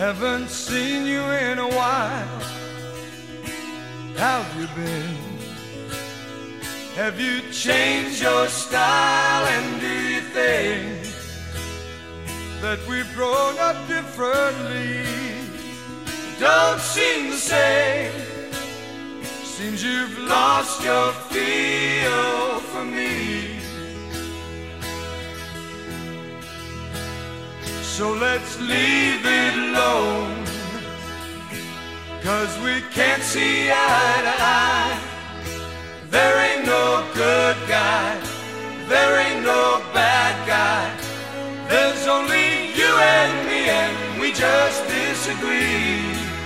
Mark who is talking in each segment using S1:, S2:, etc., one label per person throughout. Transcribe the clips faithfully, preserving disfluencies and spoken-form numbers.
S1: Haven't seen you in a while. How've you been? Have you changed your style? And do you think that we've grown up differently? Don't seem the same. Seems you've lost your feel for me. So let's leave it alone, 'cause we can't see eye to eye. There ain't no good guy, there ain't no bad guy. There's only you and me, and we just disagree.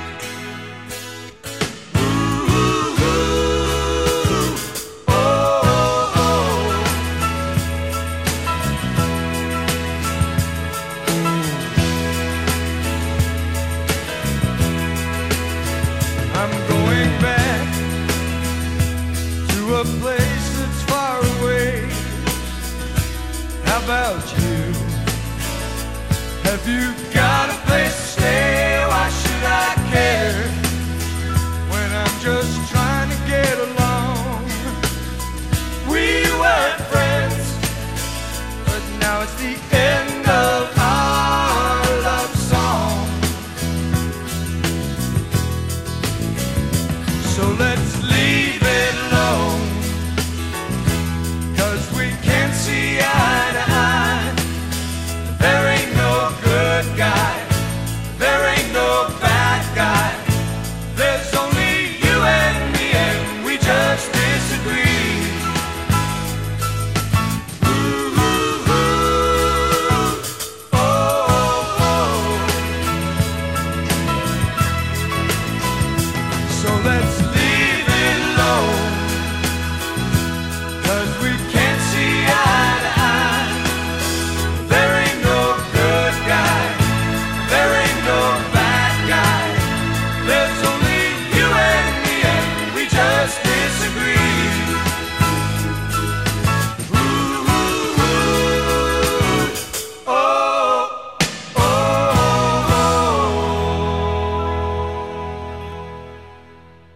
S1: A place that's far away. How about you? Have you got a place to stay? Why should I care when I'm just trying to get along? We were friends, but now it's the end.